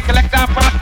collect our product.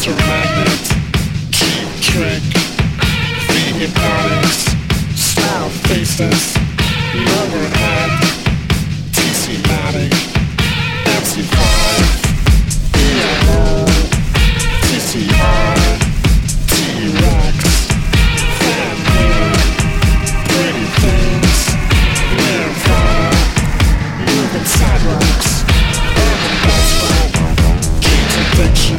Electromagnet, cheap trick, the hypnotics, style faces, lower head, TC Matic, MC5, EMO, TCR, T-Rex, Fan Meter, Pretty Things, Nirvana, Moving Sidewalks, Urban Gospel, King's Addiction,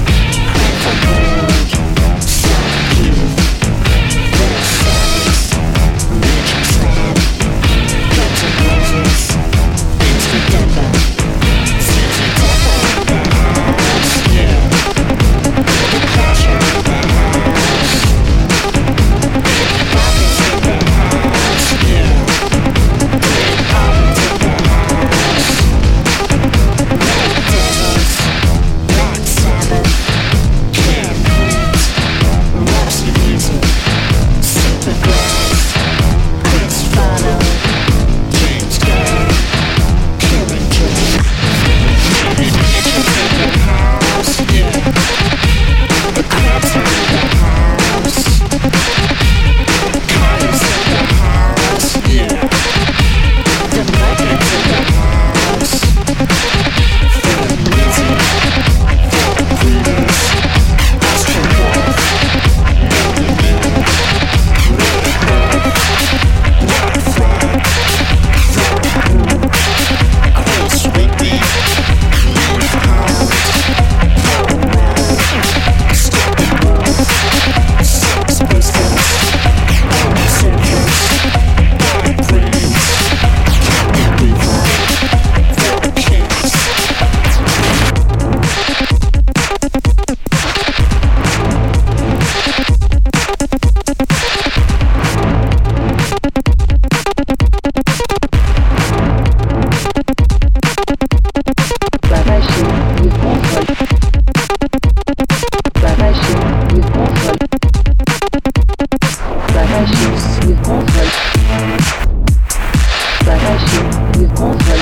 Gold, Sonic Youth, Red Silence, Legion Slam, Guns N' Roses, Instant Dumbo, CZ Top in the house, yeah. The Clash are in the house, Iggy Pop's in the house, yeah. Dave Allen's in the house, Red Desert, Black Sabbath, Cam Queens, Roxy Music, Supergrass, Chris Fano, James Guy, Killing Joke, Bitches in the house, yeah. The Crabs are in the house, Kyle's in the house, yeah. The Nuggets in the house, Thin Lizzy, Phil Creedus, Astronaut, Millionaire, Red Bird, Black Flag, Chris Sweetie, Leaf Hound, Power Round, Steppenwolf, Sex Pistols, Army Soldiers, Black Brains, Kenny Weaver, Four Kings. La machine du contrôle. La machine du contrôle. La machine du contrôle. La machine du contrôle.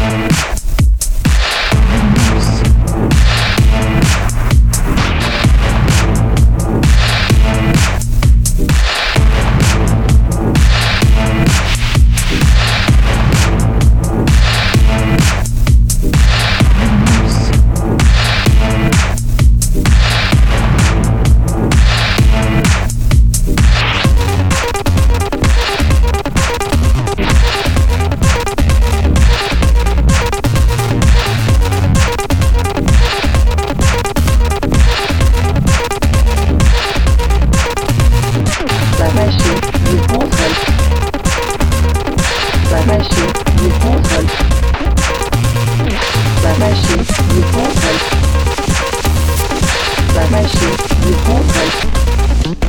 La machine du contrôle. La machine du contrôle. La machine du contrôle. La machine du contrôle.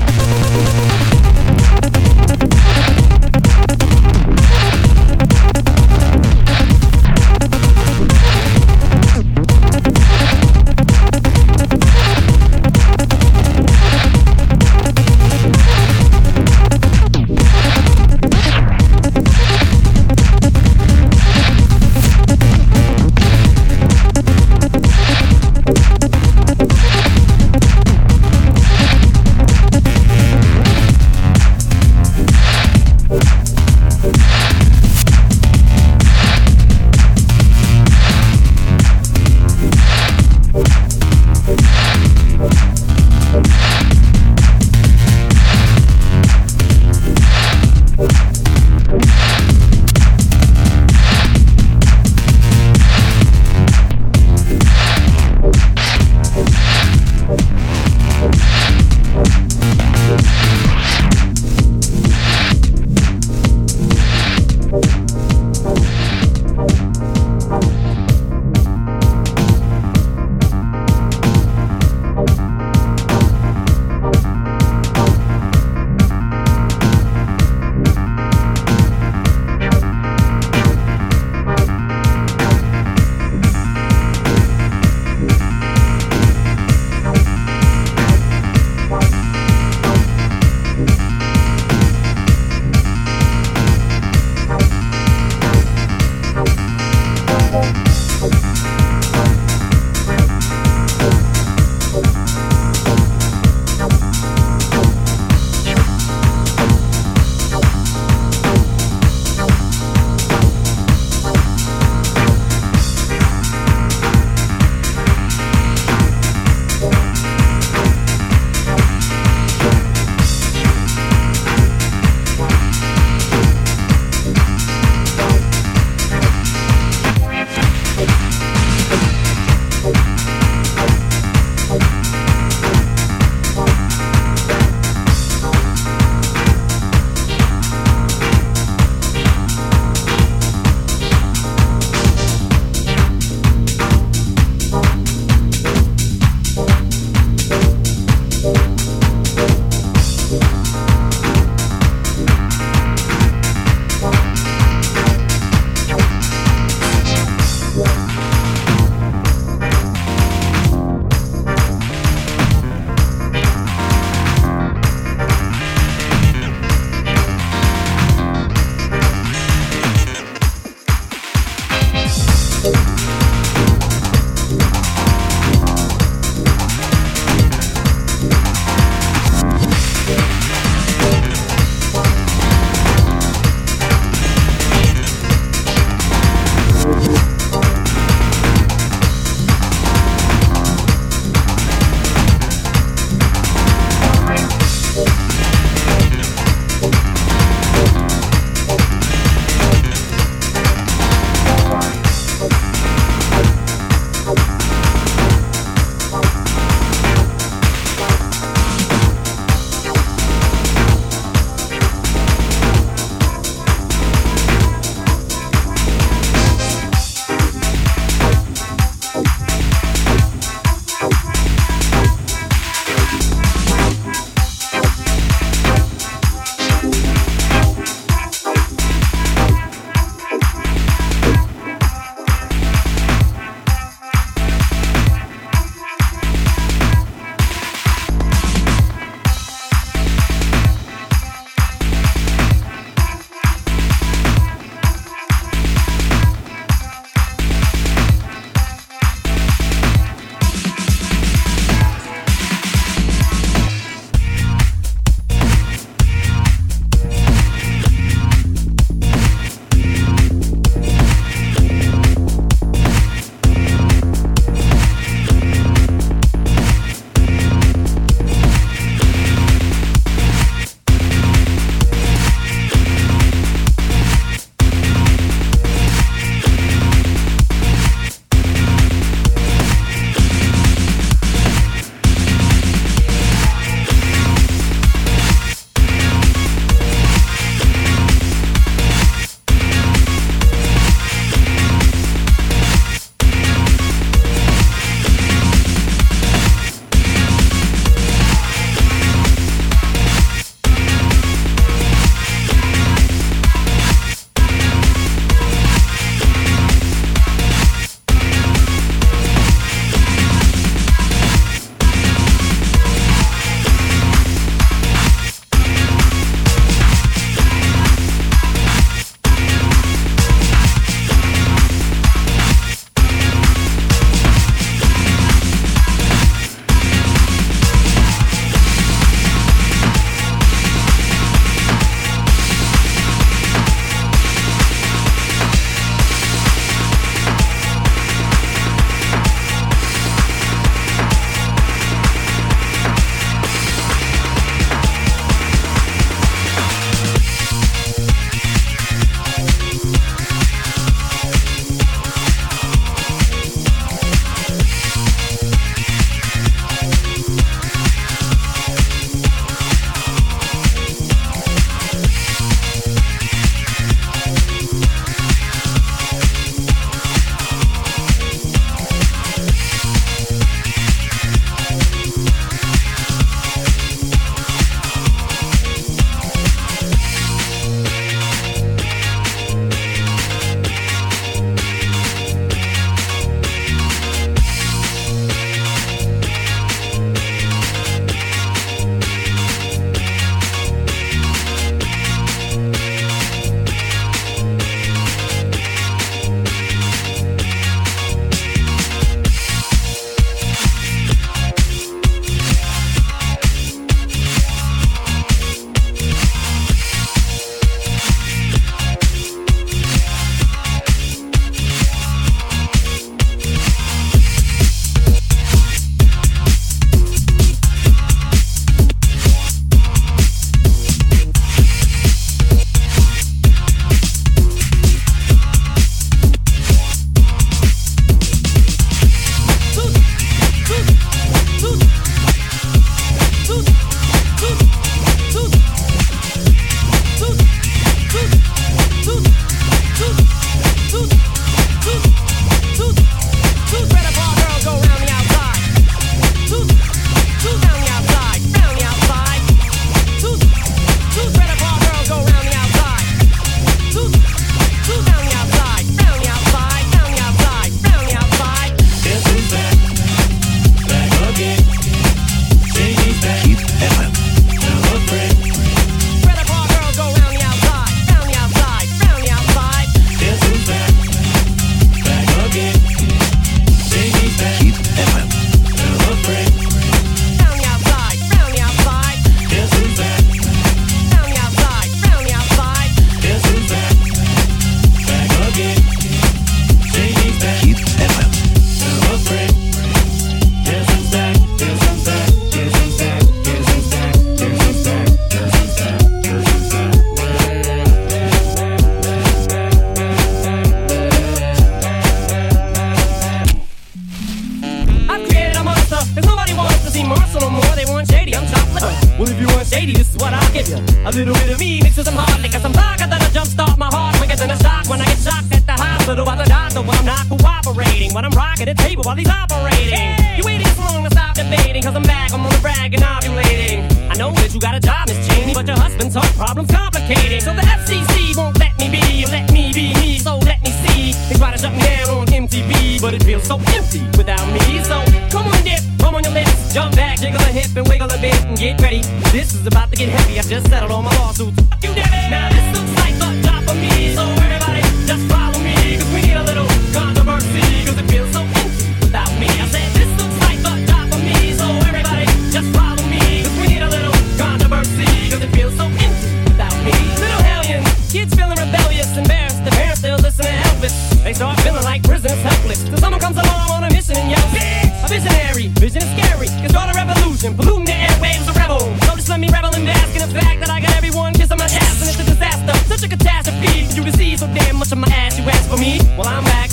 shady, I'm chocolate. Well, if you want shady, this is what I'll give you. A little bit of me mixed with some hard liquor, some vodka that'll jumpstart my heart quicker than a shock when I get shocked at the hospital by the doctor when I'm not cooperating. When I'm rocking the table while he's operating. You waiting so long to stop debating, cause I'm back, I'm on the brag and ovulating. I know that you got a job, Miss Cheney, but your husband's heart problem's complicating. So the FCC won't let me be, or let me be me, so let me see. They try to shut me down on MTV, but it feels so empty without me. So come on, dip, come on your lips, jump back, jiggle a hip and wiggle a bit and get ready. This is about to get heavy, I've just settled all my lawsuits. Fuck you, Debbie. Now this looks like a job for me, so everybody just follow me, cause we need a little controversy, cause it feels so empty without me. I said this looks like a job for me, so everybody just follow me, cause we need a little controversy, cause it feels so empty without me. Little hellions, kids feeling rebellious, embarrassed, the parents still listen to Elvis. They start feeling like prisoners helpless, till someone comes along on a mission and yells, a visionary, vision is scary, can start a revolution, polluting the airwaves, a rebel. So just let me revel and bask in the fact that I got everyone kissing my ass, and it's a disaster, such a catastrophe for you to see so damn much of my ass. You ask for me, well I'm back.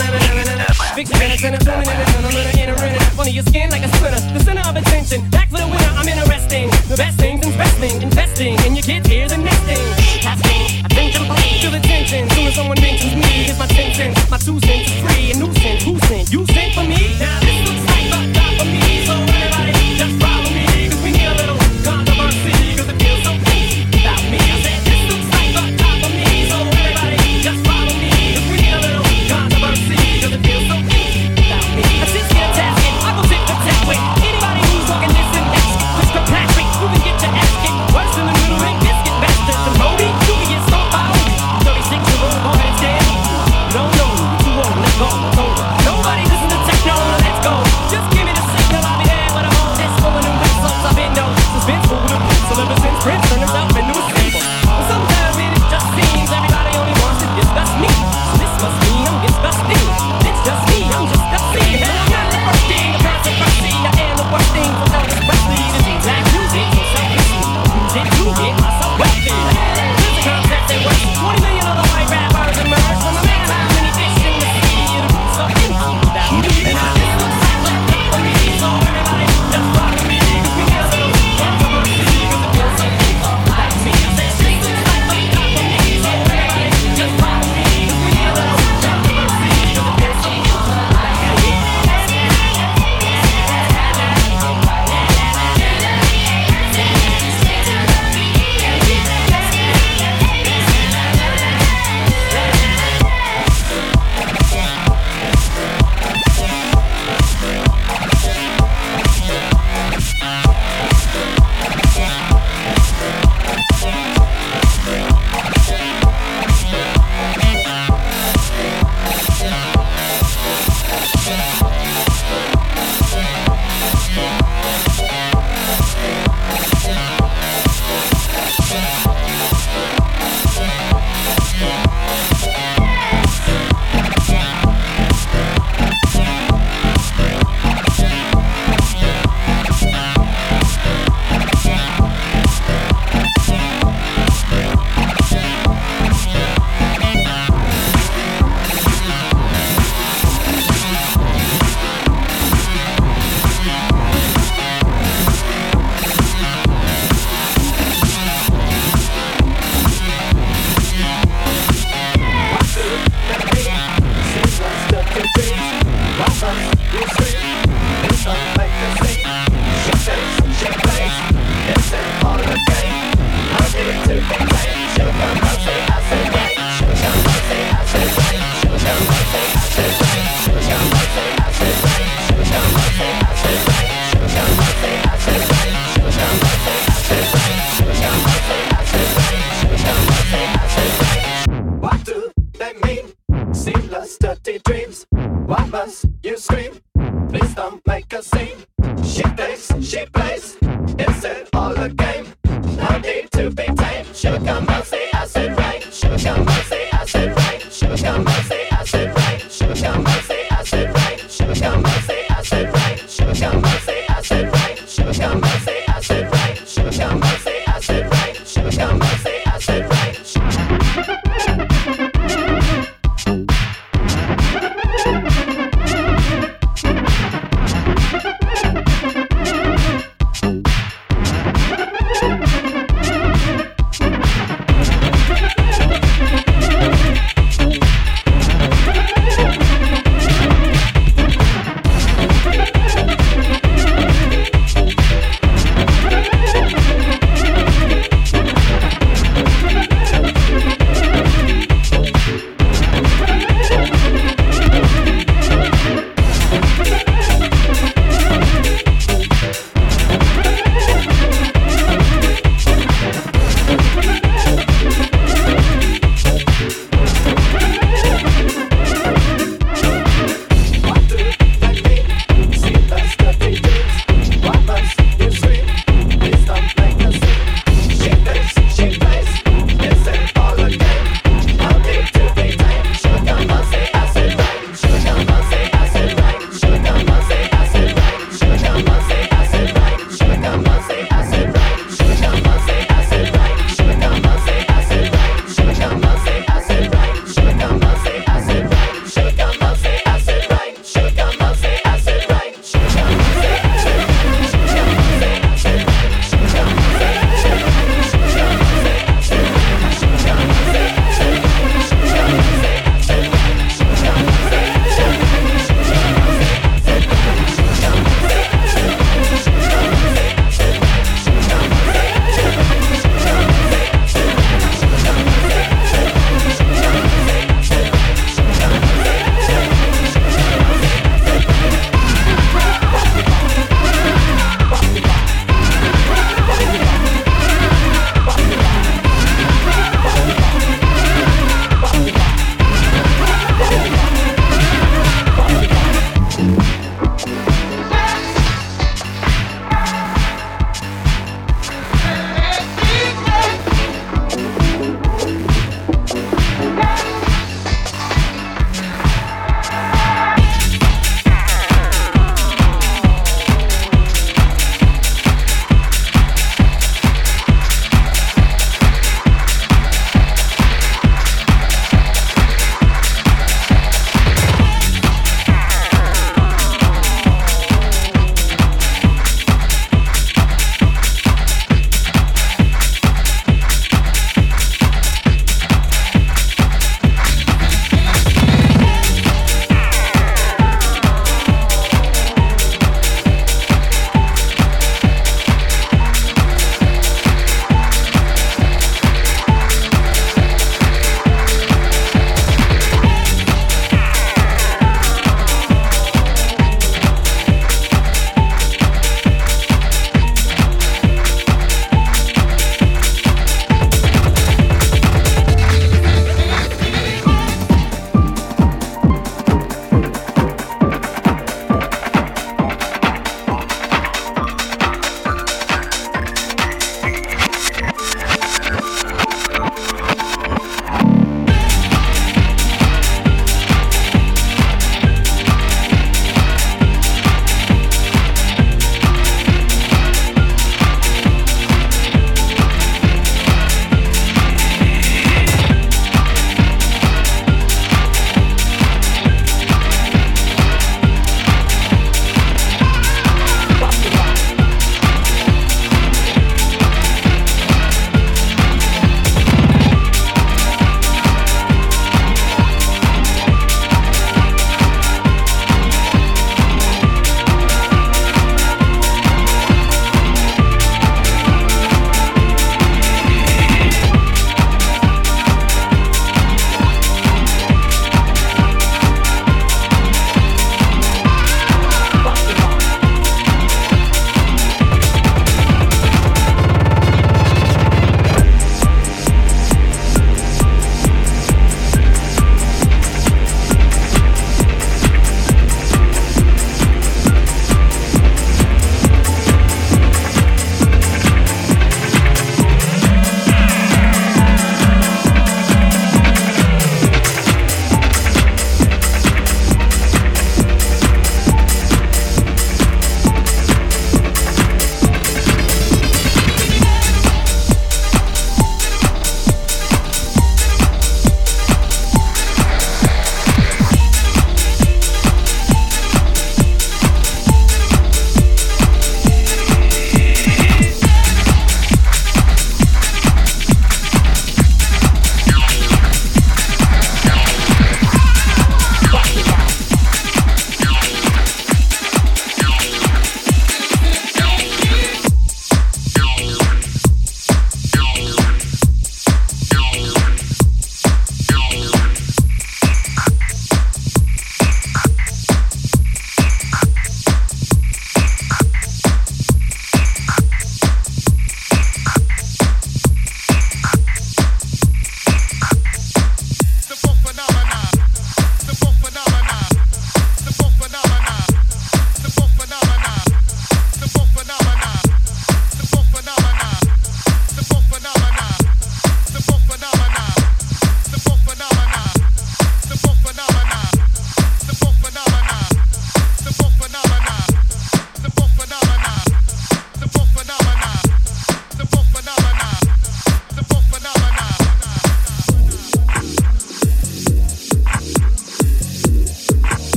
Fix your minutes and a tuning in a little inner in front of your skin like a splinter. The center of attention, back for the winner. I'm interesting. The best things in wrestling, investing in your kids' ears and nesting. Casting, attention, please. Feel the tension. Soon as someone mentions me, here's my 10 cents. My 2 cents is free. A nuisance. Who sent? You sent for me. Now this looks like a job for me. So everybody just follow me, cause we need a little controversy, cause it feels so easy without me. I said this looks like a job for me. So everybody just follow me, cause we need a little controversy, cause it feels so easy without me. I just get a task and I go sit the tech with anybody who's talking this and that. Chris Kirkpatrick, you can get your ass kicked worse than the little ring biscuit bastard. The Moby, you can get stomped by Obi. 36-year-old boy is dead. You don't know, you too old, let's go, it's over. Nobody listen to techno, let's go. Just give me the signal, I'll be there when I'm on this rolling in whistles. I've been no suspenseful with a pencil ever since Prince turned himself into a symbol. But sometimes it just seems everybody only wants to discuss me. So this must mean I'm disgusting. It's just me, I'm just obscene. And I'm not the first thing, the controversy. I am the worst thing for Elvis Presley. The exact music, so selfishly. Use it to get myself wealthy. Here's the concept that works. 20 million other white rappers emerge from the man. How many fish in the sea? It'll be so empty without me. Now this looks like a job for me, so everybody just follow me, cause we got a little controversy, cause it feels so empty without me. I said this looks like a job for me, so everybody just follow me, cause we need a little controversy, cause it feels so empty without me. Dirty dreams, why must you scream? Please don't make a scene. She thinks she plays, is it all a game? No need to be tamed. Sugar mercy, acid rain. Sugar mercy, acid rain. Sugar mercy, acid rain. Sugar mercy, acid rain. Sugar mercy, acid rain. Sugar mercy, acid rain. Sugar mercy, acid rain. Sugar mercy, acid rain. Sugar mercy, acid rain.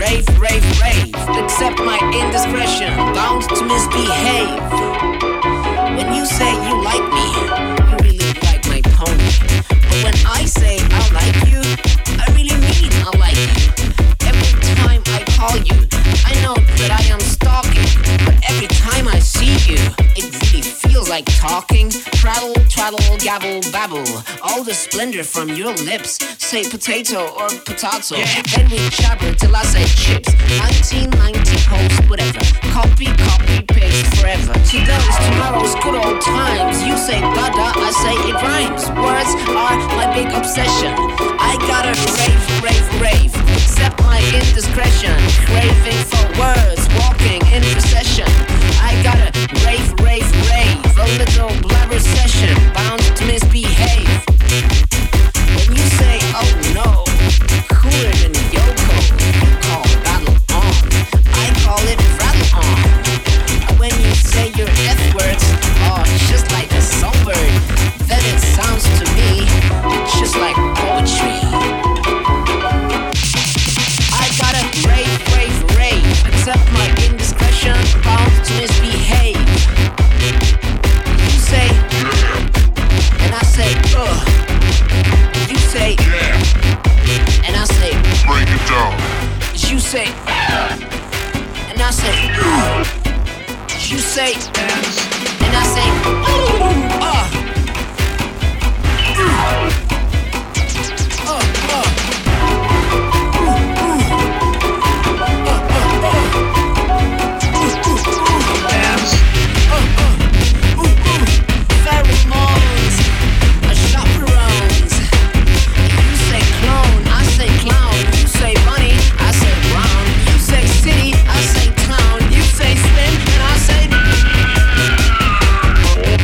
rave, rave, rave. Accept my indiscretion, bound to misbehave. When you say you like me, you really like my pony. But when I say I like you, I really mean I like you. Every time I call you, I know that I am stalking. But every time I see you, it really feels like talking. Prattle, trattle, gabble, babble. All the splendor from your lips. Say potato or potato. Yeah. Then we jabber till I say chips. 1990 post, whatever. Copy, copy, paste forever. Today's, tomorrow's good old times. You say dada, I say it rhymes. Words are my big obsession. I gotta rave, rave, rave. Accept my indiscretion. Craving for words, walking in procession. I gotta rave, rave, rave. A little blabber session, bound to misbehave. When you say, oh no, cooler than Yoko, you call battle on. I call it rattle on. When you say your F words, oh, just like a songbird, then it sounds to me just like poetry. I gotta rave, rave, rave. Accept my indiscretion, bound to misbehave. You say, and I say, ugh. You say, yeah. And I say, break it down. You say, and I say, you say, and I say, pheromones, chaperones. You say clone, I say clown. You say bunny, I say brown. You say city, I say town. You say swim, and I say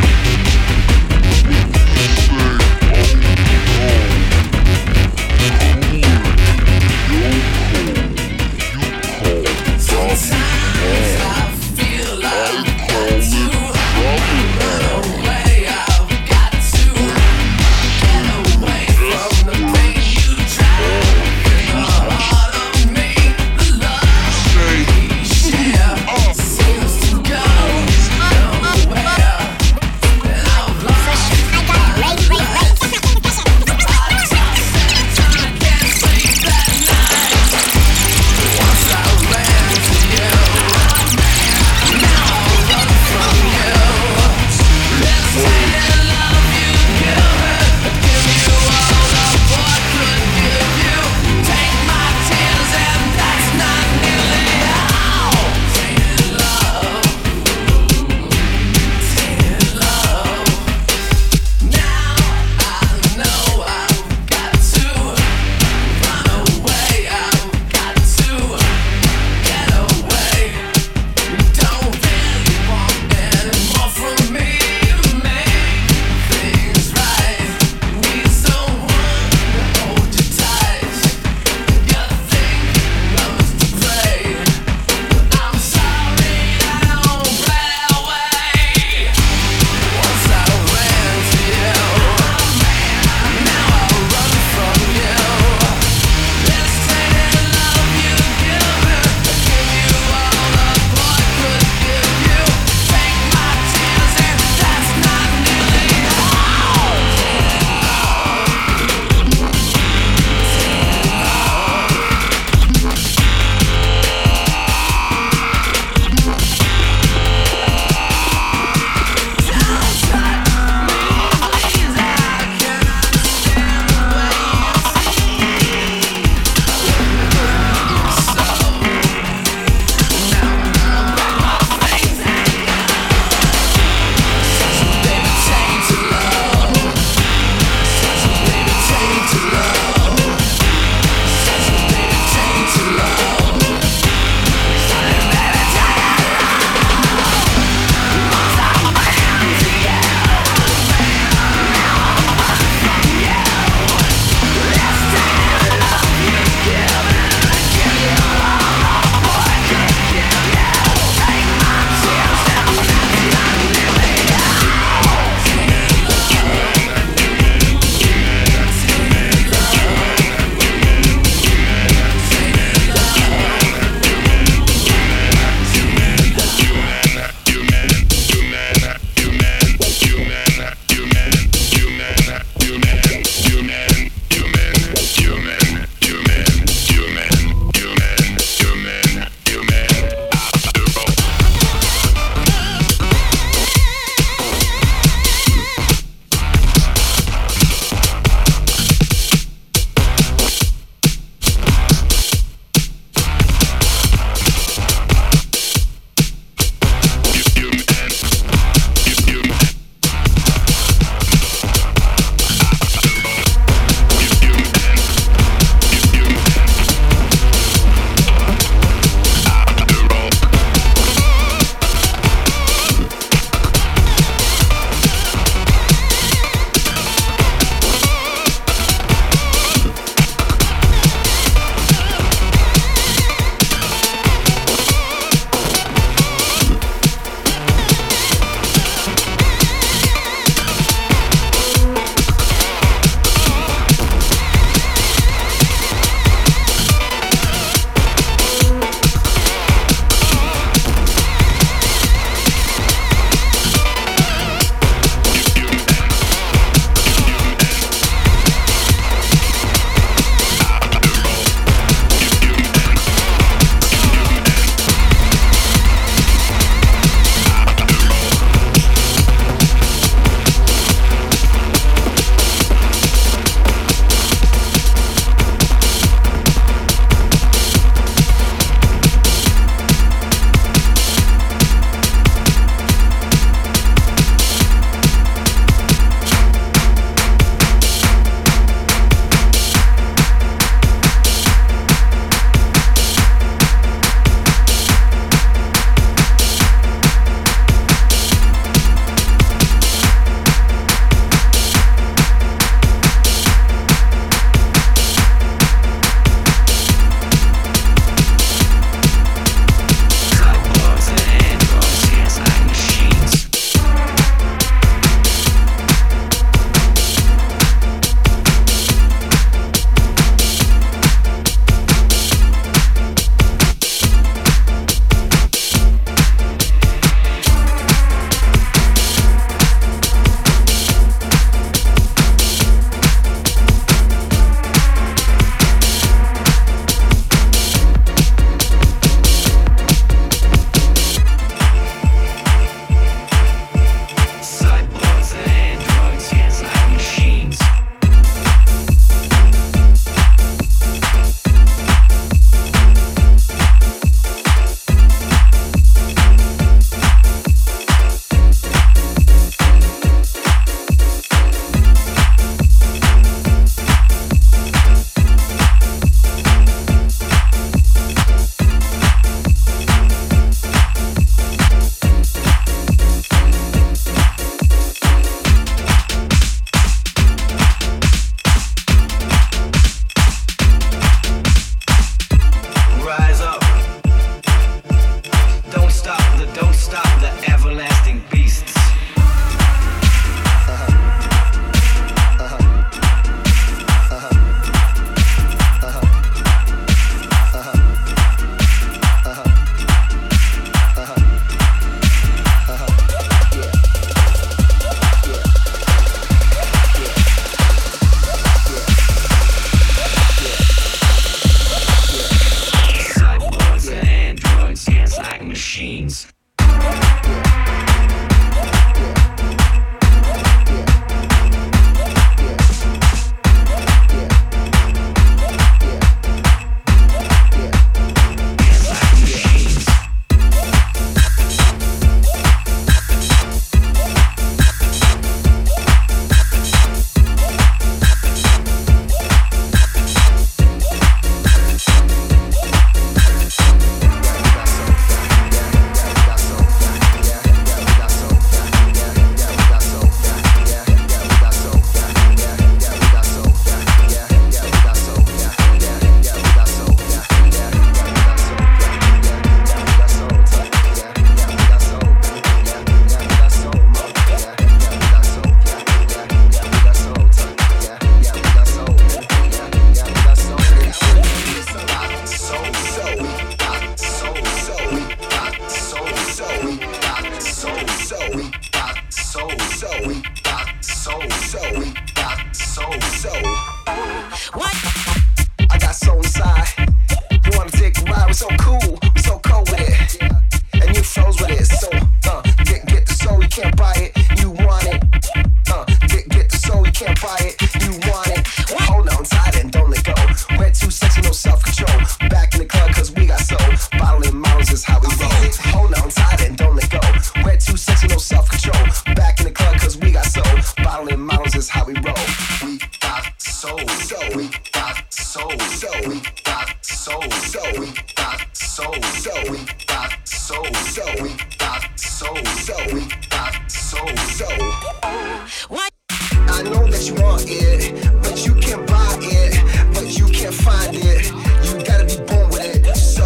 so we got soul, so we got soul, so we got soul, so we got soul, so we got soul, so. What? I know that you want it, but you can't buy it, but you can't find it. You gotta be born with it. So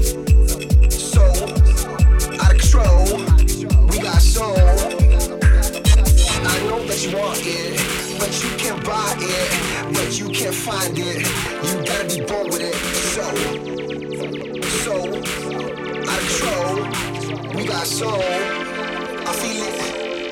out of control. We got soul. I know that you want it, but you can't buy it, but you can't find it. You gotta be born with it. So out of control. We got soul. I feel it.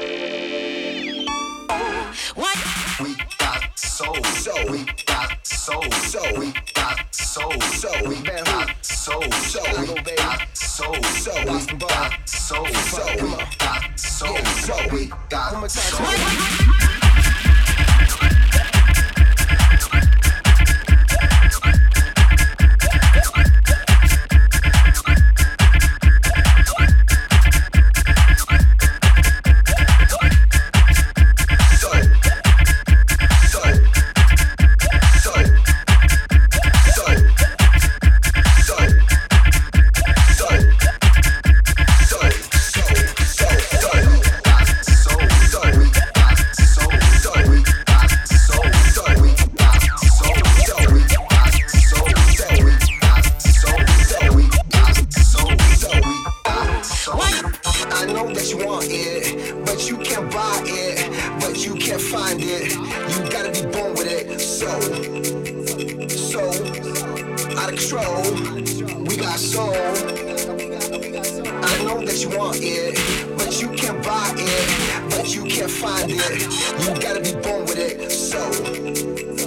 What? We got soul, so we got soul, so we got soul, so we got soul, so we got soul, so we got soul, so we got soul, so we got soul.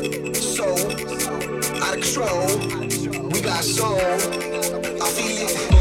Out of control, we got soul. I feel it.